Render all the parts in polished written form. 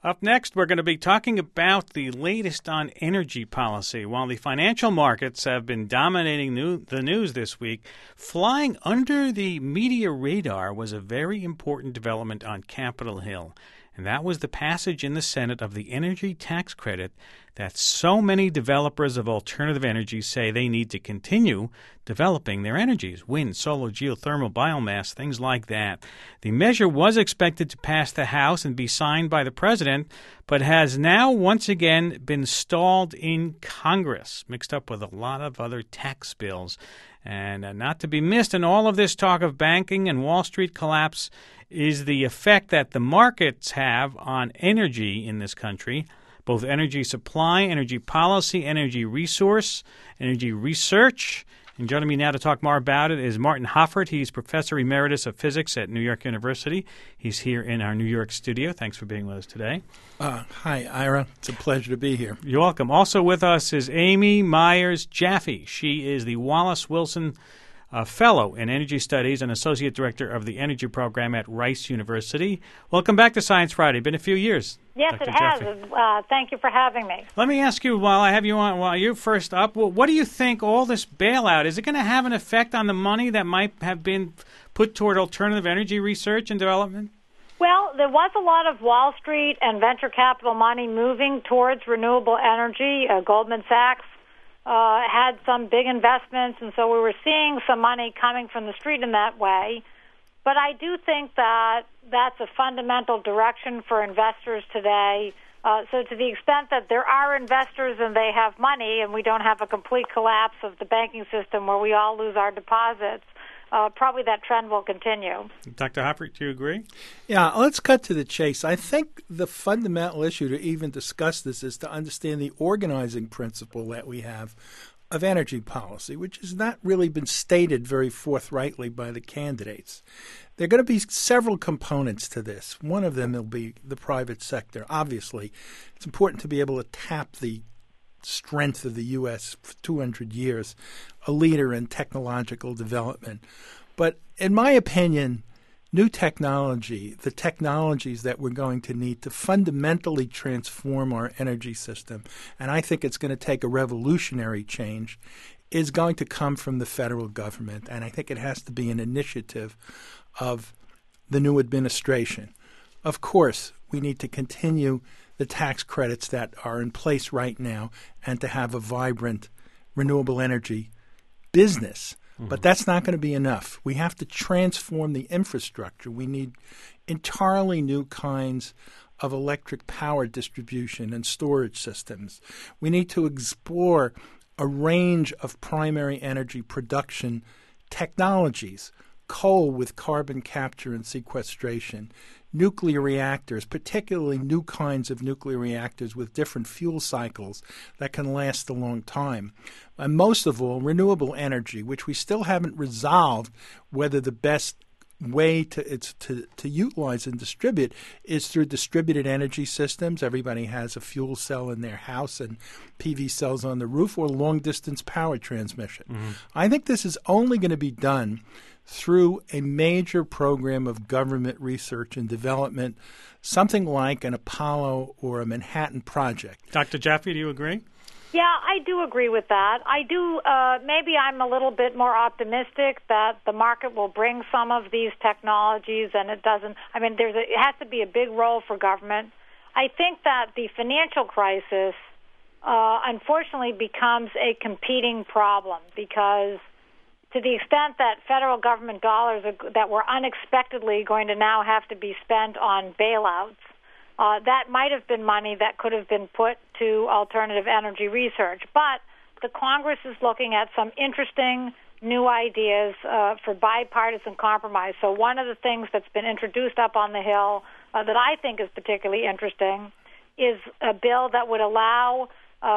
Up next, we're going to be talking about the latest on energy policy. While the financial markets have been dominating the news this week, flying under the media radar was a very important development on Capitol Hill, and that was the passage in the Senate of the energy tax credit that so many developers of alternative energy say they need to continue developing their energies: wind, solar, geothermal, biomass, things like that. The measure was expected to pass the House and be signed by the president, but has now once again been stalled in Congress, mixed up with a lot of other tax bills. And not to be missed in all of this talk of banking and Wall Street collapse is the effect that the markets have on energy in this country, both energy supply, energy policy, energy resource, energy research. And joining me now to talk more about it is Martin Hoffert. He's Professor Emeritus of Physics at New York University. He's here in our New York studio. Thanks for being with us today. Hi, Ira. It's a pleasure to be here. You're welcome. Also with us is Amy Myers Jaffe. She is the Wallace Wilson Fellow in Energy Studies and Associate Director of the Energy Program at Rice University. Welcome back to Science Friday. Been a few years. Yes, Dr. it has. Jaffe. Thank you for having me. Let me ask you, while I have you on, while you're first up, what do you think all this bailout, is it going to have an effect on the money that might have been put toward alternative energy research and development? Well, there was a lot of Wall Street and venture capital money moving towards renewable energy. Goldman Sachs had some big investments, and so we were seeing some money coming from the street in that way. But I do think that that's a fundamental direction for investors today. So to the extent that there are investors and they have money and we don't have a complete collapse of the banking system where we all lose our deposits, probably that trend will continue. Dr. Hoffert, do you agree? Yeah, let's cut to the chase. I think the fundamental issue to even discuss this is to understand the organizing principle that we have of energy policy, which has not really been stated very forthrightly by the candidates. There are going to be several components to this. One of them will be the private sector. Obviously, it's important to be able to tap the strength of the U.S. for 200 years, a leader in technological development. But in my opinion, new technology, the technologies that we're going to need to fundamentally transform our energy system, and I think it's going to take a revolutionary change, is going to come from the federal government. And I think it has to be an initiative of the new administration. Of course, we need to continue the tax credits that are in place right now and to have a vibrant renewable energy business. But that's not going to be enough. We have to transform the infrastructure. We need entirely new kinds of electric power distribution and storage systems. We need to explore a range of primary energy production technologies: coal with carbon capture and sequestration, nuclear reactors, particularly new kinds of nuclear reactors with different fuel cycles that can last a long time. And most of all, renewable energy, which we still haven't resolved whether the best way to utilize and distribute is through distributed energy systems. Everybody has a fuel cell in their house and PV cells on the roof, or long-distance power transmission. I think this is only going to be done through a major program of government research and development, something like an Apollo or a Manhattan Project. Dr. Jaffe, do you agree? Yeah, I do agree with that. I do. Maybe I'm a little bit more optimistic that the market will bring some of these technologies, and it doesn't. I mean, it has to be a big role for government. I think that the financial crisis, unfortunately, becomes a competing problem, because to the extent that federal government dollars that were unexpectedly going to now have to be spent on bailouts, that might have been money that could have been put to alternative energy research. But the Congress is looking at some interesting new ideas for bipartisan compromise. So one of the things that's been introduced up on the Hill that I think is particularly interesting is a bill that would allow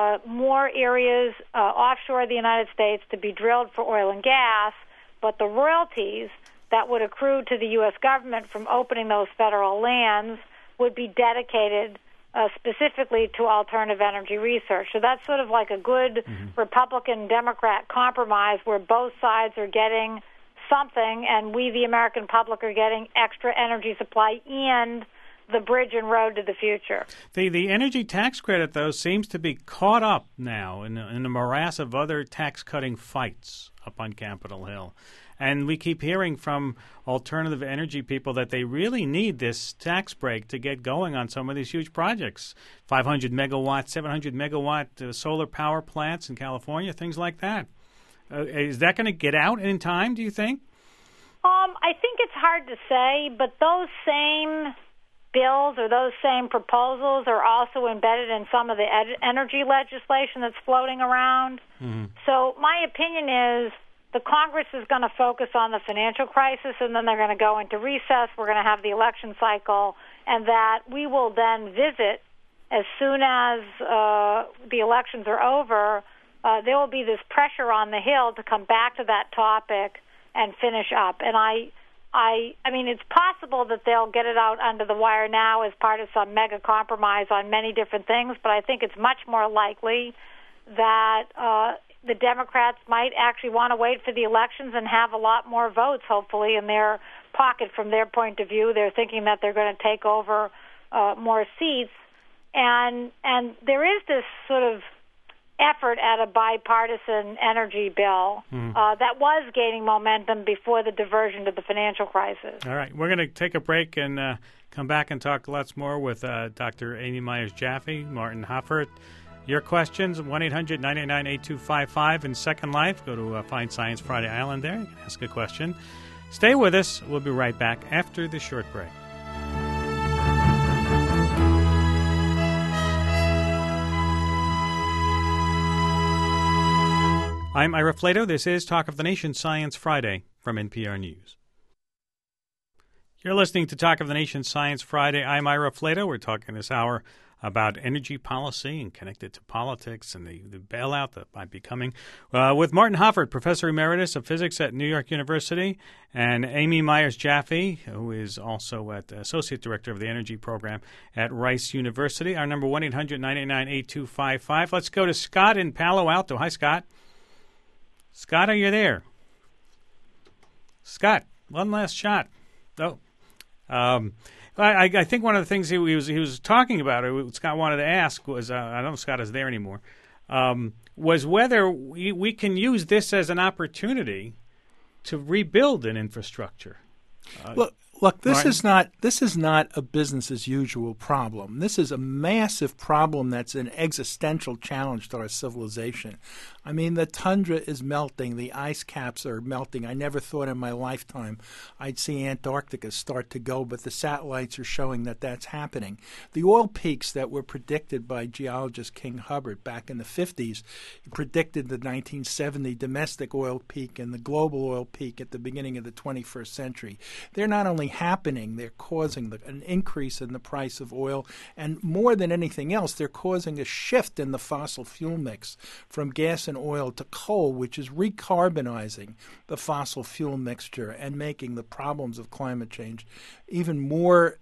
more areas offshore the United States to be drilled for oil and gas, but the royalties that would accrue to the U.S. government from opening those federal lands would be dedicated specifically to alternative energy research. So that's sort of like a good Republican-Democrat compromise where both sides are getting something, and we, the American public, are getting extra energy supply and the bridge and road to the future. The energy tax credit, though, seems to be caught up now in a morass of other tax-cutting fights up on Capitol Hill. And we keep hearing from alternative energy people that they really need this tax break to get going on some of these huge projects. 500 megawatt, 700 megawatt solar power plants in California, things like that. Is that going to get out in time, do you think? I think it's hard to say, but those same bills or those same proposals are also embedded in some of the energy legislation that's floating around. Mm-hmm. So my opinion is the Congress is going to focus on the financial crisis, and then they're going to go into recess. We're going to have the election cycle, and that we will then visit as soon as the elections are over. There will be this pressure on the Hill to come back to that topic and finish up. And I mean, it's possible that they'll get it out under the wire now as part of some mega compromise on many different things, but I think it's much more likely that the Democrats might actually want to wait for the elections and have a lot more votes, hopefully, in their pocket from their point of view. They're thinking that they're going to take over more seats. And there is this sort of effort at a bipartisan energy bill that was gaining momentum before the diversion to the financial crisis. All right. We're going to take a break and come back and talk lots more with Dr. Amy Myers-Jaffe, Martin Hoffert. Your questions, 1-800-989-8255 in Second Life. Go to Find Science Friday Island there. You can ask a question. Stay with us. We'll be right back after the short break. I'm Ira Flato. This is Talk of the Nation Science Friday from NPR News. You're listening to Talk of the Nation Science Friday. I'm Ira Flato. We're talking this hour about energy policy and connected to politics and the bailout that might be coming with Martin Hoffert, Professor Emeritus of Physics at New York University, and Amy Myers-Jaffe, who is also Associate Director of the Energy Program at Rice University. Our number, 1-800-989-8255. Let's go to Scott in Palo Alto. Hi, Scott. Scott, are you there? Scott, one last shot. Oh. I think one of the things he was talking about, or Scott wanted to ask, was I don't know if Scott is there anymore, was whether we can use this as an opportunity to rebuild an infrastructure. Look, this is not a business as usual problem. This is a massive problem that's an existential challenge to our civilization. I mean, the tundra is melting. The ice caps are melting. I never thought in my lifetime I'd see Antarctica start to go, but the satellites are showing that that's happening. The oil peaks that were predicted by geologist King Hubbard back in the 50s predicted the 1970 domestic oil peak and the global oil peak at the beginning of the 21st century. They're not only happening, they're causing an increase in the price of oil, and more than anything else, they're causing a shift in the fossil fuel mix from gas and oil to coal, which is recarbonizing the fossil fuel mixture and making the problems of climate change even more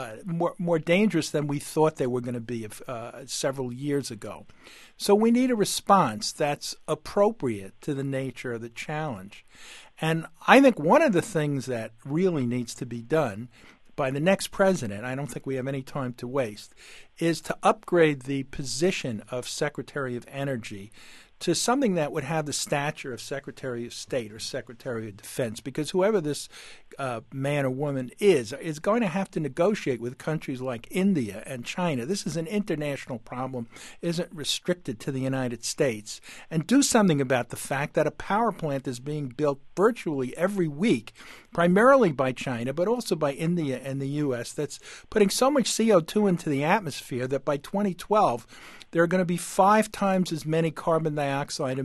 dangerous than we thought they were going to be several years ago. So we need a response that's appropriate to the nature of the challenge. And I think one of the things that really needs to be done by the next president, I don't think we have any time to waste, is to upgrade the position of Secretary of Energy to something that would have the stature of Secretary of State or Secretary of Defense, because whoever this man or woman is going to have to negotiate with countries like India and China. This is an international problem, isn't restricted to the United States, and do something about the fact that a power plant is being built virtually every week, primarily by China, but also by India and the U.S., that's putting so much CO2 into the atmosphere that by 2012, there are going to be 5 times as much carbon dioxide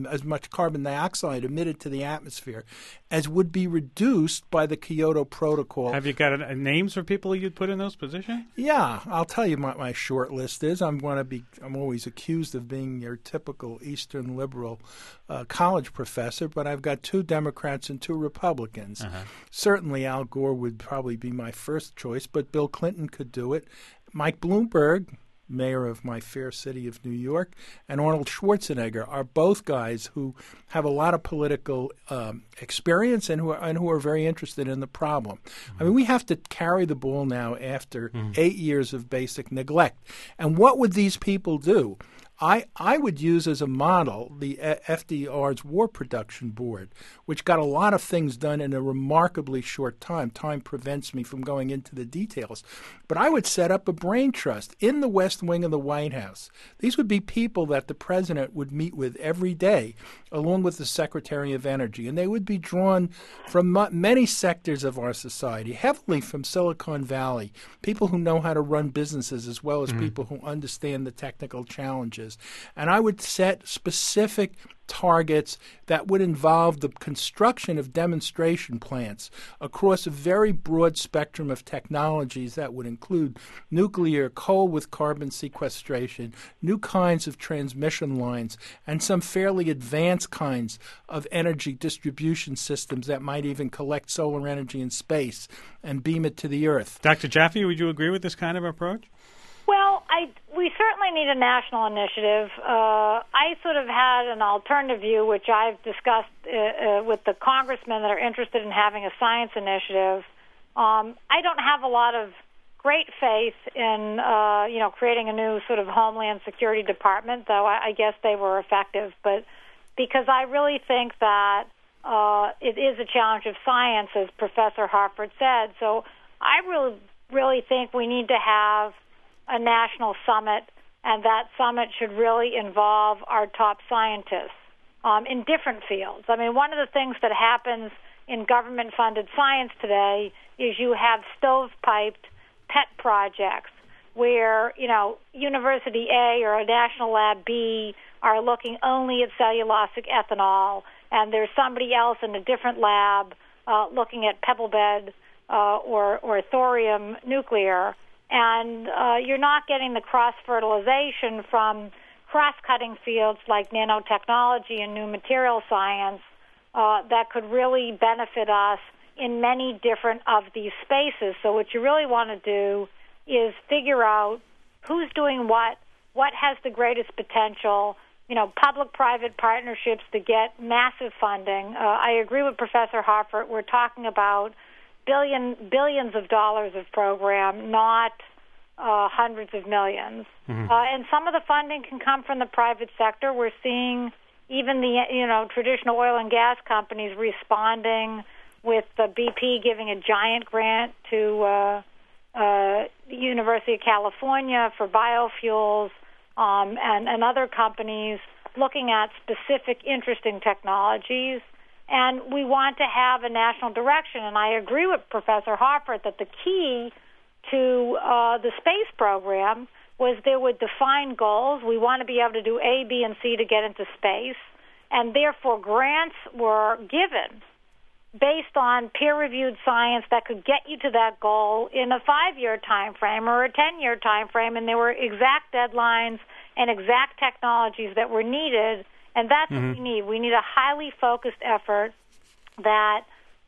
emitted to the atmosphere as would be reduced by the Kyoto Protocol. Have you got names for people you'd put in those positions? Yeah, I'll tell you what my short list is. I'm always accused of being your typical Eastern liberal college professor, but I've got 2 Democrats and 2 Republicans. Uh-huh. Certainly Al Gore would probably be my first choice, but Bill Clinton could do it. Mike Bloomberg mayor of my fair city of New York, and Arnold Schwarzenegger are both guys who have a lot of political experience and who are very interested in the problem. I mean, we have to carry the ball now after 8 years of basic neglect. And what would these people do? I would use as a model the FDR's War Production Board, which got a lot of things done in a remarkably short time. Time prevents me from going into the details. But I would set up a brain trust in the West Wing of the White House. These would be people that the president would meet with every day, along with the Secretary of Energy. And they would be drawn from many sectors of our society, heavily from Silicon Valley, people who know how to run businesses as well as people who understand the technical challenges. And I would set specific targets that would involve the construction of demonstration plants across a very broad spectrum of technologies that would include nuclear, coal with carbon sequestration, new kinds of transmission lines, and some fairly advanced kinds of energy distribution systems that might even collect solar energy in space and beam it to the Earth. Dr. Jaffe, would you agree with this kind of approach? Well, we certainly need a national initiative. I sort of had an alternative view, which I've discussed with the congressmen that are interested in having a science initiative. I don't have a lot of great faith in, creating a new sort of Homeland Security Department, though I guess they were effective. But because I really think that it is a challenge of science, as Professor Harford said. So I really think we need to have a national summit, and that summit should really involve our top scientists in different fields. I mean, one of the things that happens in government-funded science today is you have stovepiped pet projects where, University A or a National Lab B are looking only at cellulosic ethanol, and there's somebody else in a different lab looking at pebble bed or thorium nuclear. And you're not getting the cross-fertilization from cross-cutting fields like nanotechnology and new material science that could really benefit us in many different of these spaces. So what you really want to do is figure out who's doing what has the greatest potential, public-private partnerships to get massive funding. I agree with Professor Harford. We're talking about billions of dollars of program, not hundreds of millions. And some of the funding can come from the private sector. We're seeing even the traditional oil and gas companies responding with the BP giving a giant grant to the University of California for biofuels, and other companies looking at specific interesting technologies. And we want to have a national direction. And I agree with Professor Harford that the key to the space program was there were defined goals. We want to be able to do A, B, and C to get into space. And therefore, grants were given based on peer-reviewed science that could get you to that goal in a 5-year time frame or a 10-year time frame. And there were exact deadlines and exact technologies that were needed. And that's what we need. We need a highly focused effort that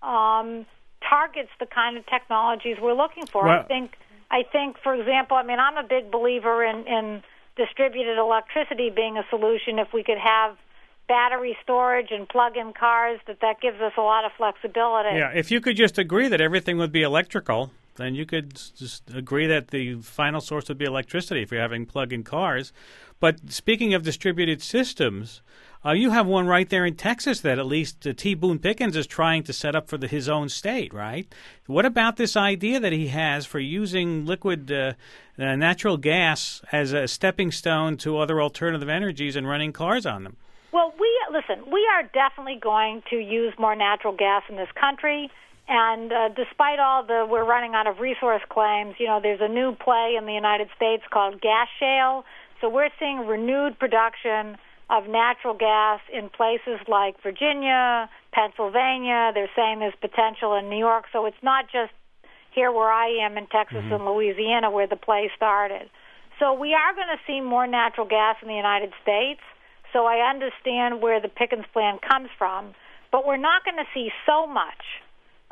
targets the kind of technologies we're looking for. Well, I think, for example, I'm a big believer in distributed electricity being a solution. If we could have battery storage and plug-in cars, that gives us a lot of flexibility. Yeah, if you could just agree that everything would be electrical, then you could just agree that the final source would be electricity if you're having plug-in cars. But speaking of distributed systems, you have one right there in Texas that at least T. Boone Pickens is trying to set up for his own state, right? What about this idea that he has for using liquid natural gas as a stepping stone to other alternative energies and running cars on them? Well, we are definitely going to use more natural gas in this country. And despite all we're running out of resource claims, there's a new play in the United States called gas shale. So we're seeing renewed production of natural gas in places like Virginia, Pennsylvania. They're saying there's potential in New York. So it's not just here where I am in Texas and Louisiana where the play started. So we are going to see more natural gas in the United States. So I understand where the Pickens plan comes from. But we're not going to see so much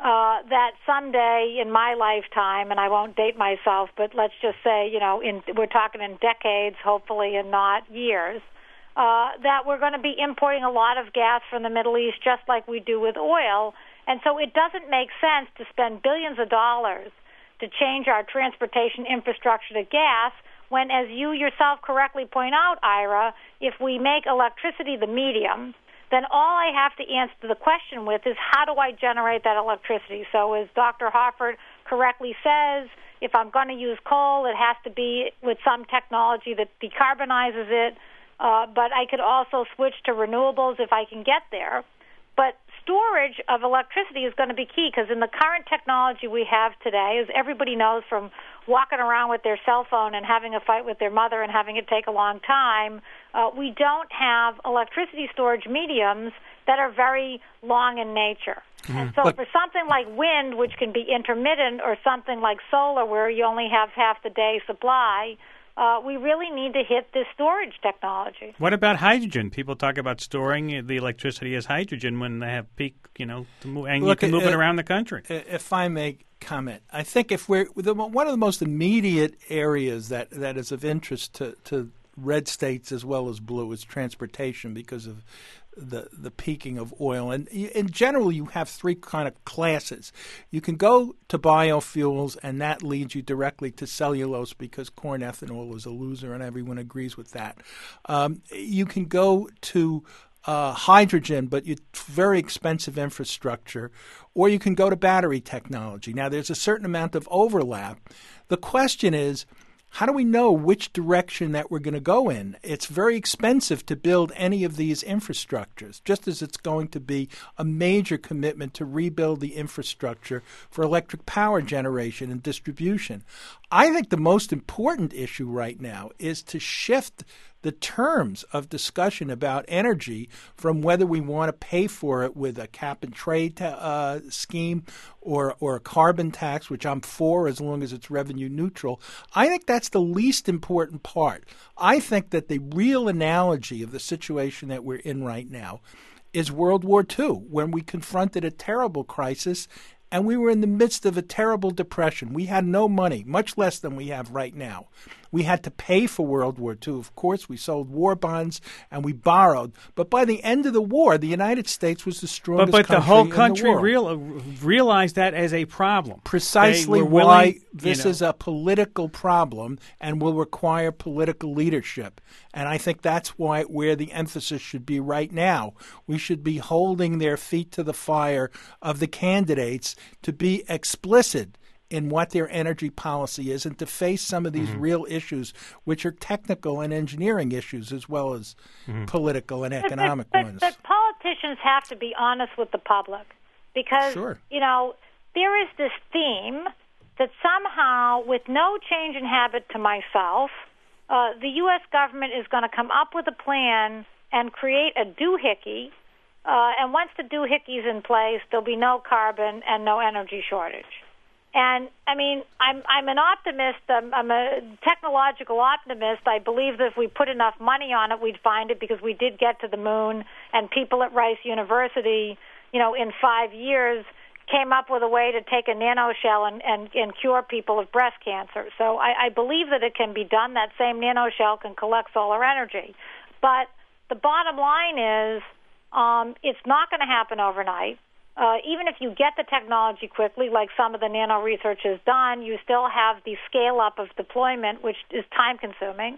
that someday in my lifetime, and I won't date myself, but let's just say, we're talking in decades, hopefully, and not years, that we're going to be importing a lot of gas from the Middle East just like we do with oil. And so it doesn't make sense to spend billions of dollars to change our transportation infrastructure to gas when, as you yourself correctly point out, Ira, if we make electricity the medium, then all I have to answer the question with is how do I generate that electricity? So as Dr. Hoffert correctly says, if I'm going to use coal, it has to be with some technology that decarbonizes it, but I could also switch to renewables if I can get there. But storage of electricity is going to be key because in the current technology we have today, as everybody knows from walking around with their cell phone and having a fight with their mother and having it take a long time, we don't have electricity storage mediums that are very long in nature. Mm-hmm. And so for something like wind, which can be intermittent, or something like solar where you only have half the day supply, we really need to hit this storage technology. What about hydrogen? People talk about storing the electricity as hydrogen when they have peak, and you can move it around the country. If I may comment, I think if one of the most immediate areas that is of interest to red states as well as blue is transportation because of the peaking of oil. And in general, you have three kind of classes. You can go to biofuels, and that leads you directly to cellulose because corn ethanol is a loser, and everyone agrees with that. You can go to hydrogen, but it's very expensive infrastructure, or you can go to battery technology. Now, there's a certain amount of overlap. The question is, how do we know which direction that we're going to go in? It's very expensive to build any of these infrastructures, just as it's going to be a major commitment to rebuild the infrastructure for electric power generation and distribution. I think the most important issue right now is to shift the terms of discussion about energy from whether we want to pay for it with a cap-and-trade scheme or a carbon tax, which I'm for as long as it's revenue neutral. I think that's the least important part. I think that the real analogy of the situation that we're in right now is World War II, when we confronted a terrible crisis and we were in the midst of a terrible depression. We had no money, much less than we have right now. We had to pay for World War II. Of course, we sold war bonds and we borrowed. But by the end of the war, the United States was the strongest country in the world. But the whole country realized that as a problem. Precisely why this is a political problem and will require political leadership. And I think that's where the emphasis should be right now. We should be holding their feet to the fire of the candidates to be explicit in what their energy policy is and to face some of these real issues, which are technical and engineering issues as well as political and economic ones. But politicians have to be honest with the public because, there is this theme that somehow, with no change in habit to myself, the U.S. government is going to come up with a plan and create a doohickey, and once the doohickey's in place, there'll be no carbon and no energy shortage. And, I'm an optimist. I'm a technological optimist. I believe that if we put enough money on it, we'd find it because we did get to the moon, and people at Rice University, in 5 years came up with a way to take a nanoshell and cure people of breast cancer. So I believe that it can be done. That same nanoshell can collect solar energy. But the bottom line is it's not going to happen overnight. Even if you get the technology quickly, like some of the nano research is done, you still have the scale-up of deployment, which is time-consuming.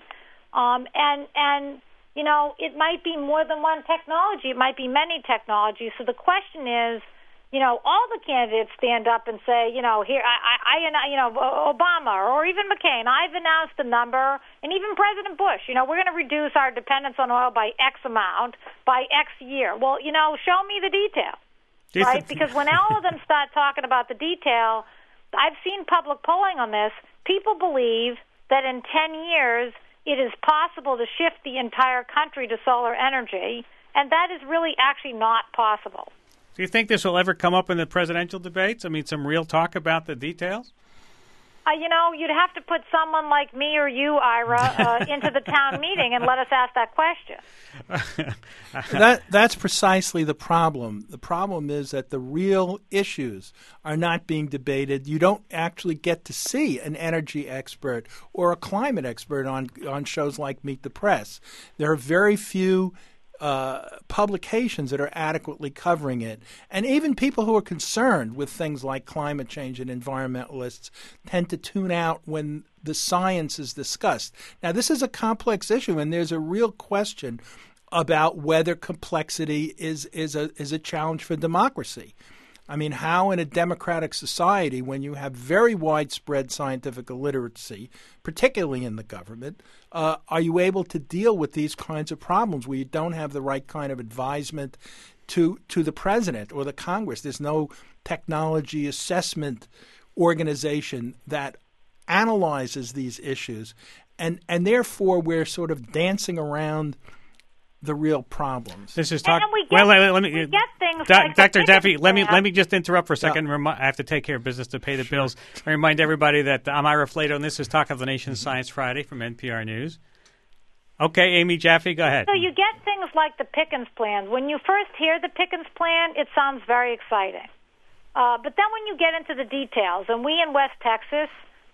It might be more than one technology. It might be many technologies. So the question is, all the candidates stand up and say, here, Obama or even McCain, I've announced the number, and even President Bush, we're going to reduce our dependence on oil by X amount by X year. Well, show me the detail. Right? Because when all of them start talking about the detail, I've seen public polling on this, people believe that in 10 years it is possible to shift the entire country to solar energy, and that is really actually not possible. Do you think this will ever come up in the presidential debates? Some real talk about the details? You'd have to put someone like me or you, Ira, into the town meeting and let us ask that question. That's precisely the problem. The problem is that the real issues are not being debated. You don't actually get to see an energy expert or a climate expert on shows like Meet the Press. There are very few publications that are adequately covering it. And even people who are concerned with things like climate change and environmentalists tend to tune out when the science is discussed. Now, this is a complex issue, and there's a real question about whether complexity is a challenge for democracy. I mean, how in a democratic society, when you have very widespread scientific illiteracy, particularly in the government, are you able to deal with these kinds of problems where you don't have the right kind of advisement to the president or the Congress? There's no technology assessment organization that analyzes these issues, and therefore we're sort of dancing around the real problems. This is talk. We get things like Dr. Jaffe, let me just interrupt for a second. Yeah. I have to take care of business to pay the bills. I remind everybody that I'm Ira Flato, and this is Talk of the Nation Science Friday from NPR News. Okay, Amy Jaffe, go ahead. So you get things like the Pickens plan. When you first hear the Pickens plan, it sounds very exciting. But then when you get into the details, and we in West Texas,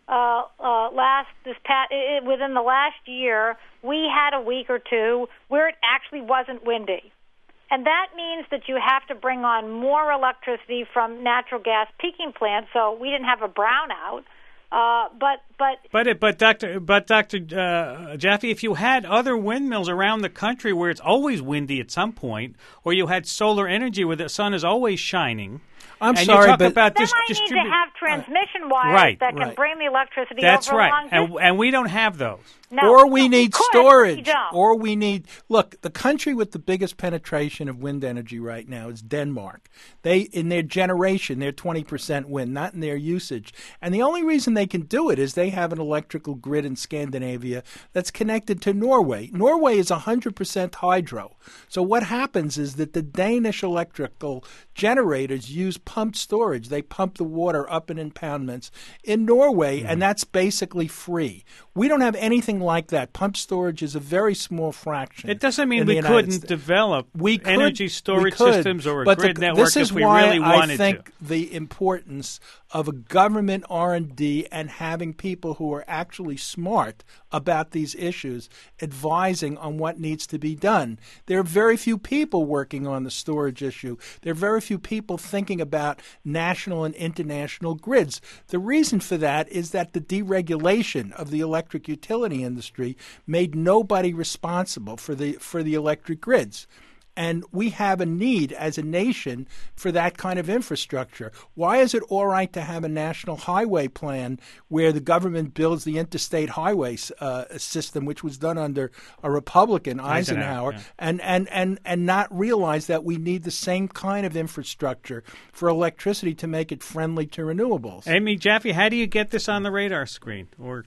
within the last year, we had a week or two where it actually wasn't windy. And that means that you have to bring on more electricity from natural gas peaking plants, so we didn't have a brownout. But Dr. Jaffe, if you had other windmills around the country where it's always windy at some point, or you had solar energy where the sun is always shining, I'm and sorry, you talk but about then this I need to have transmission wires that can bring the electricity over a long distance. And we don't have those. No, or we need storage. Look, the country with the biggest penetration of wind energy right now is Denmark. In their generation, they're 20% wind, not in their usage. And the only reason they can do it is they have an electrical grid in Scandinavia that's connected to Norway. Norway is 100% hydro. So what happens is that the Danish electrical generators use pumped storage. They pump the water up in impoundments in Norway, and that's basically free. We don't have anything like that. Pump storage is a very small fraction. It doesn't mean we couldn't develop energy storage systems or a grid network if we really wanted to. This is why I think the importance of a government R&D and having people who are actually smart about these issues advising on what needs to be done. There are very few people working on the storage issue. There are very few people thinking about national and international grids. The reason for that is that the deregulation of the electric utility industry made nobody responsible for the electric grids. And we have a need as a nation for that kind of infrastructure. Why is it all right to have a national highway plan where the government builds the interstate highway system, which was done under a Republican, Eisenhower, yeah. and not realize that we need the same kind of infrastructure for electricity to make it friendly to renewables? Amy Jaffe, how do you get this on the radar screen? Martin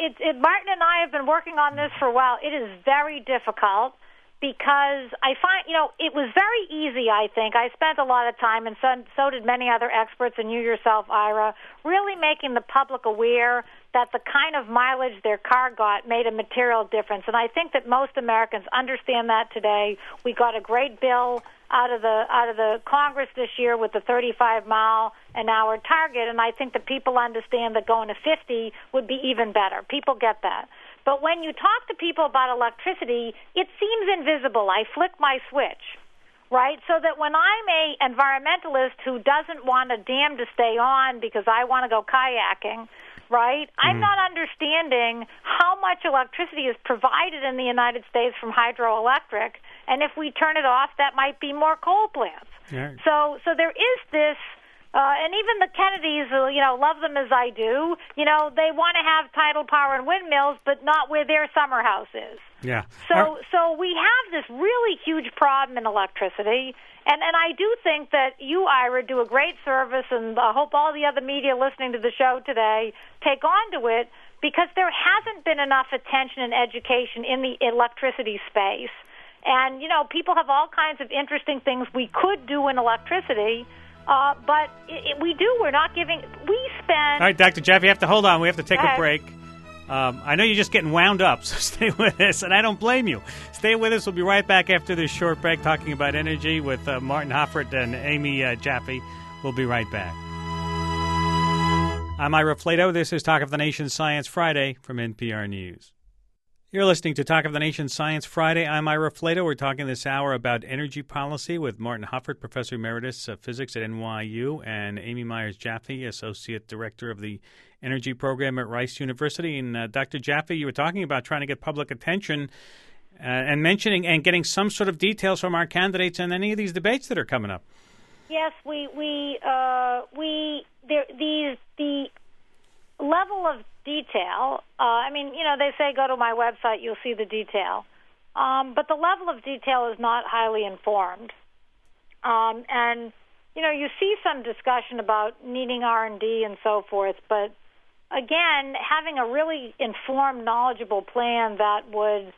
and I have been working on this for a while. It is very difficult. Because I find, it was very easy, I think. I spent a lot of time, and so did many other experts, and you yourself, Ira, really making the public aware that the kind of mileage their car got made a material difference. And I think that most Americans understand that today. We got a great bill out of the Congress this year with the 35-mile-an-hour target, and I think that people understand that going to 50 would be even better. People get that. But when you talk to people about electricity, it seems invisible. I flick my switch, right? So that when I'm a environmentalist who doesn't want a dam to stay on because I want to go kayaking, right, I'm not understanding how much electricity is provided in the United States from hydroelectric, and if we turn it off, that might be more coal plants. Yeah. So there is this. And even the Kennedys, love them as I do, they want to have tidal power and windmills, but not where their summer house is. Yeah. So we have this really huge problem in electricity, and I do think that you, Ira, do a great service, and I hope all the other media listening to the show today take on to it, because there hasn't been enough attention and education in the electricity space. And, people have all kinds of interesting things we could do in electricity. But we're not giving. We spend. All right, Dr. Jaffe, you have to hold on. We have to take a Okay. break. I know you're just getting wound up, so stay with us, and I don't blame you. Stay with us. We'll be right back after this short break talking about energy with Martin Hoffert and Amy Jaffe. We'll be right back. I'm Ira Flato. This is Talk of the Nation Science Friday from NPR News. You're listening to Talk of the Nation Science Friday. I'm Ira Flato. We're talking this hour about energy policy with Martin Hoffert, Professor Emeritus of Physics at NYU, and Amy Myers Jaffe, Associate Director of the Energy Program at Rice University. And Dr. Jaffe, you were talking about trying to get public attention and mentioning and getting some sort of details from our candidates in any of these debates that are coming up. Yes, the level of detail. They say go to my website, you'll see the detail. But the level of detail is not highly informed. You see some discussion about needing R&D and so forth, but again, having a really informed, knowledgeable plan that would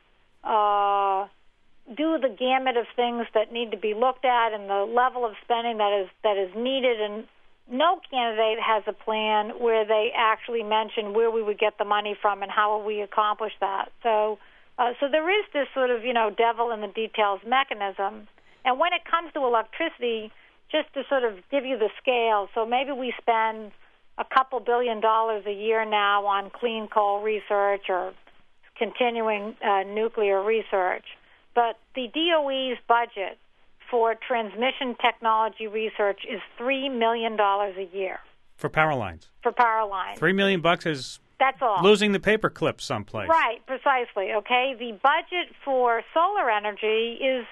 do the gamut of things that need to be looked at and the level of spending that is needed, and no candidate has a plan where they actually mention where we would get the money from and how will we accomplish that. So there is this sort of, devil in the details mechanism. And when it comes to electricity, just to sort of give you the scale, so maybe we spend a couple $2 billion a year now on clean coal research or continuing nuclear research. But the DOE's budget for transmission technology research is $3 million a year. For power lines. For power lines. $3 million is that's all. Losing the paper clip someplace. Right, precisely. Okay, the budget for solar energy is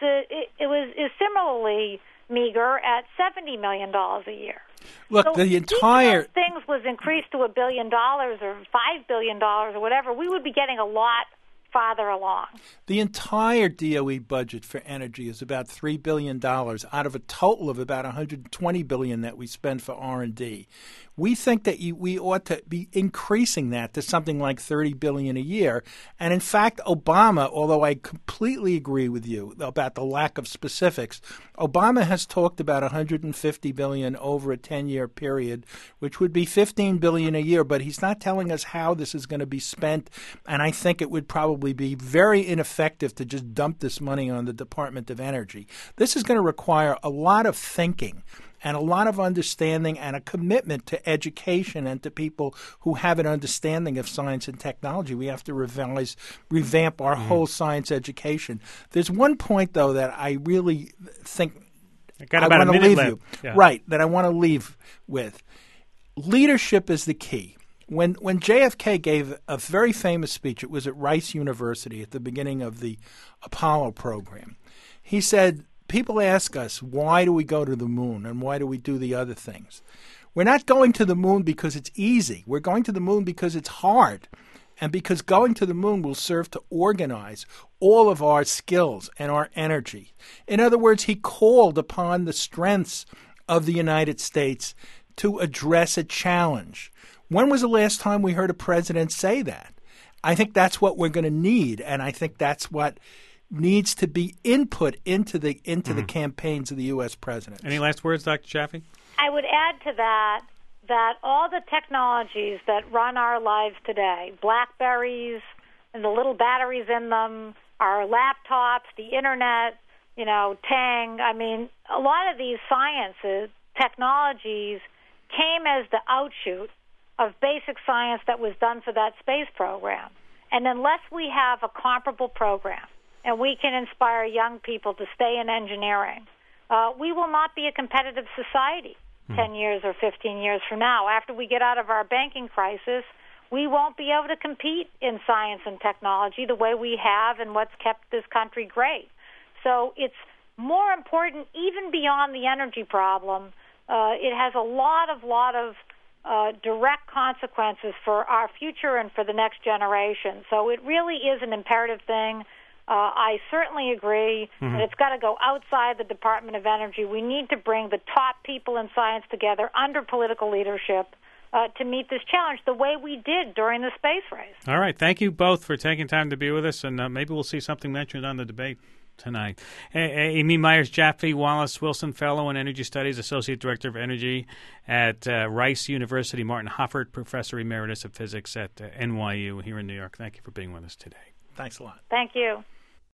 similarly meager at $70 million a year. Look, so the entire if those things was increased to $1 billion or $5 billion or whatever, we would be getting a lot farther along. The entire DOE budget for energy is about $3 billion out of a total of about $120 billion that we spend for R&D. We think that we ought to be increasing that to something like $30 billion a year. And in fact, Obama, although I completely agree with you about the lack of specifics, Obama has talked about $150 billion over a 10-year period, which would be $15 billion a year. But he's not telling us how this is going to be spent. And I think it would probably be very ineffective to just dump this money on the Department of Energy. This is going to require a lot of thinking and a lot of understanding and a commitment to education and to people who have an understanding of science and technology. We have to revamp our whole science education. There's one point, though, that I really think I want to leave left. you. Yeah. Right, that I want to leave with. Leadership is the key. When JFK gave a very famous speech, it was at Rice University at the beginning of the Apollo program. He said, people ask us, why do we go to the moon and why do we do the other things? We're not going to the moon because it's easy. We're going to the moon because it's hard and because going to the moon will serve to organize all of our skills and our energy. In other words, he called upon the strengths of the United States to address a challenge. When was the last time we heard a president say that? I think that's what we're going to need, and I think that's what needs to be input into the campaigns of the U.S. president. Any last words, Dr. Jaffe? I would add to that all the technologies that run our lives today, BlackBerries and the little batteries in them, our laptops, the Internet, Tang, a lot of these sciences, technologies came as the outshoot of basic science that was done for that space program. And unless we have a comparable program and we can inspire young people to stay in engineering, we will not be a competitive society 10 years or 15 years from now. After we get out of our banking crisis, we won't be able to compete in science and technology the way we have and what's kept this country great. So it's more important, even beyond the energy problem. It has a lot of direct consequences for our future and for the next generation. So it really is an imperative thing. I certainly agree that it's got to go outside the Department of Energy. We need to bring the top people in science together under political leadership to meet this challenge the way we did during the space race. All right. Thank you both for taking time to be with us, and maybe we'll see something mentioned on the debate. tonight. Amy Myers Jaffe, Wallace Wilson Fellow in Energy Studies, Associate Director of Energy at Rice University, Martin Hoffert, Professor Emeritus of Physics at NYU here in New York. Thank you for being with us today. Thanks a lot. Thank you.